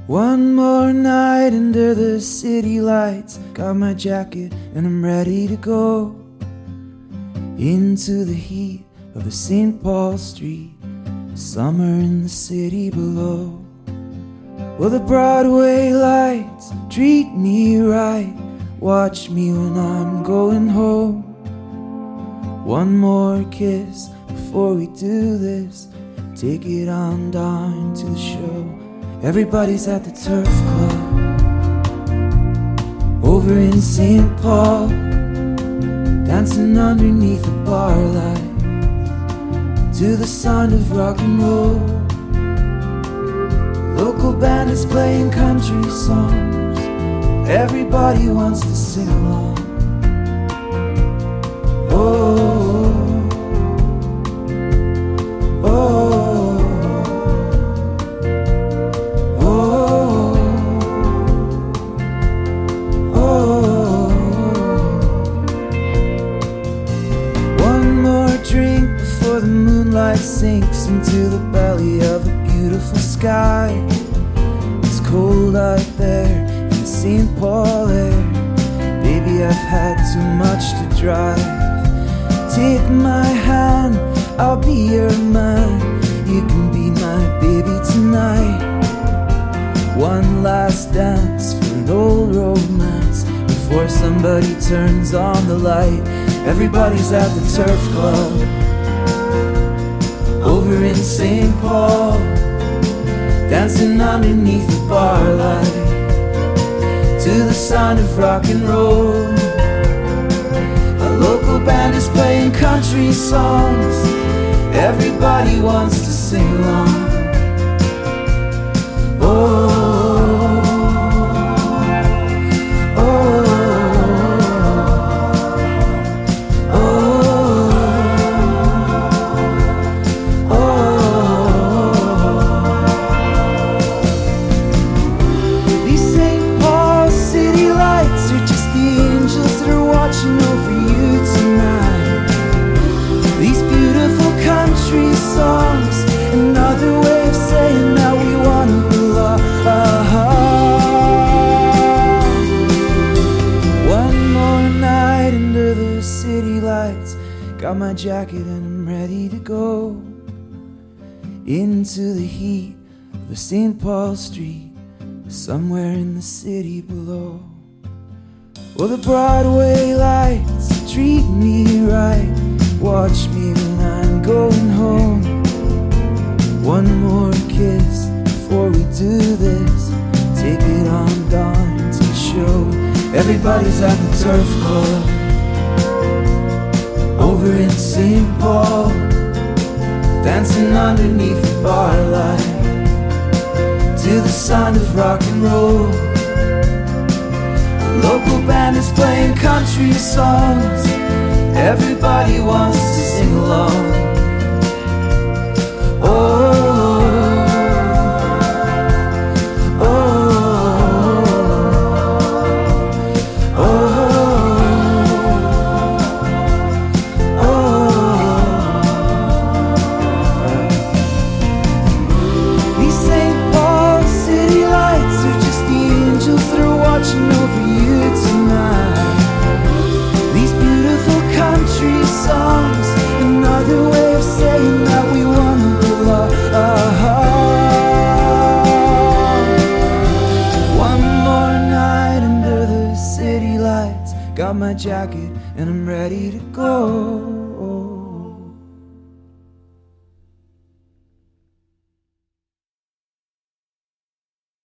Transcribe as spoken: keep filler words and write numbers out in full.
One more night under the city lights. Got my jacket and I'm ready to go into the heat of the Saint Paul Street. Summer in the city below. Well, the Broadway lights treat me right. Watch me when I'm going home. One more kiss before we do this. Take it on down to the show. Everybody's at the Turf Club over in Saint Paul, dancing underneath the bar light to the sound of rock and roll. The local band is playing country songs. Everybody wants to sing along. Oh, drink before the moonlight sinks into the belly of a beautiful sky. It's cold out there in the Saint Paul air. Baby, I've had too much to drive. Take my hand, I'll be your man. You can be my baby tonight. One last dance for an old romance before somebody turns on the light. Everybody's at the Turf Club over in Saint Paul, dancing underneath the bar light to the sound of rock and roll. A local band is playing country songs. Everybody wants to sing along. Oh, over you tonight. These beautiful country songs, another way of saying that we wanna belong. One more night under the city lights. Got my jacket and I'm ready to go into the heat of the Saint Paul Street, somewhere in the city below. Well, the Broadway lights treat me right. Watch me when I'm going home. One more kiss before we do this. Take it on down to the show. Everybody's at the Turf Club over in Saint Paul, dancing underneath the bar light to the sound of rock and roll. Local band is playing country songs. Everybody wants to sing along. Oh, oh, oh, oh, oh. These Saint Paul city lights are just the angels that are watching over you tonight. These beautiful country songs, another way of saying that we wanna belong. One more night under the city lights. Got my jacket and I'm ready to go.